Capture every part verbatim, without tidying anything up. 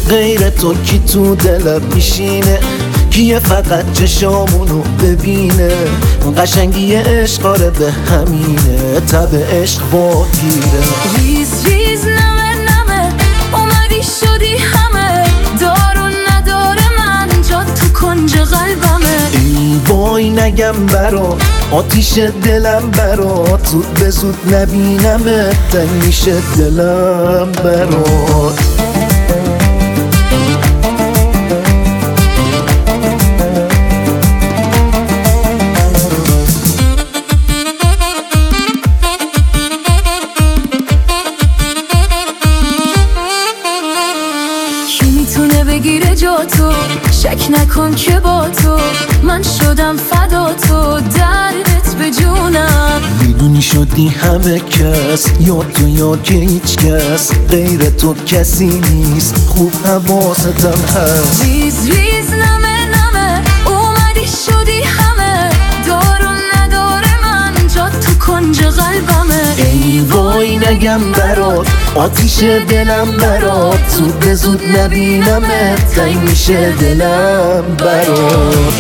غیر تو کی تو دلم میشینه، کیه فقط چشامونو ببینه. اون قشنگی عشقاره به همینه، تب عشق باگیره. ریز ریز نمه نمه اومدی شدی همه، دار و نداره من جا تو کنج قلبمه. ای وای نگم برات، آتیش دلم برات، زود به زود نبینمت، تنگ میشه دلم برات. میتونه بگیره جا تو، شک نکن که با تو من شدم فدا تو، دردت به جونم. میدونی شدی همه کس، یا تو یا که هیچ کس غیر تو کسی نیست، خوب حواستم هست. ریز ریز نمه نمه اومدی شدی همه، دار و نداره من جا تو کنج قلبمه. ای وای نگم برات، آتیش دلم برات، زود به زود نبینمت، تنگ میشه دلم برات.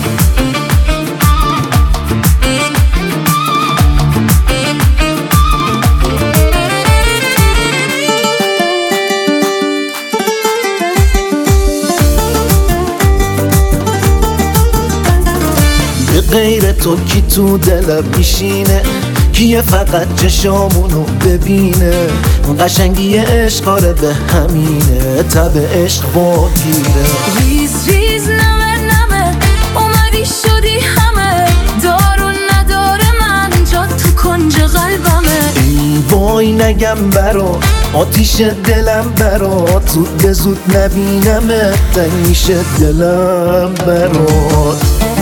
به غیر تو کی تو دلم میشینه، کیه فقط چشامونو ببینه. اون قشنگی عشقاره به همینه، تب عشق باگیره. ریز ریز نمه نمه اومدی شدی همه، دار و نداره من جا تو کنج قلبمه. ای وای نگم برات، آتیش دلم برات، زود به زود نبینمت، تنگ میشه دلم برات.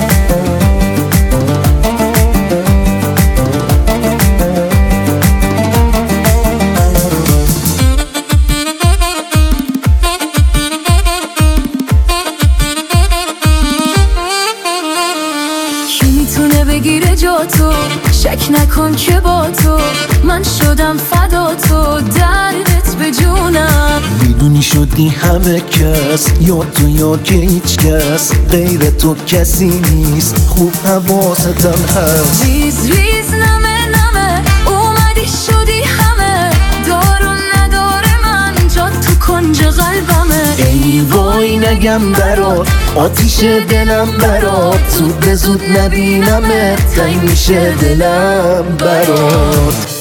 میتونه بگیره جا تو، شک نکن که با تو من شدم فدا تو، دردت به جونم. میدونی شدی همه کس، یا تو یا که هیچ کس غیر تو کسی نیست، خوب حواستم هست. ریز ریز نمه نمه اومدی شدی همه، دار و نداره من جا تو کنج قلبمه. ای وای نگم برات، آتیش دلم برات، زود به زود نبینمت، تنگ میشه دلم برات.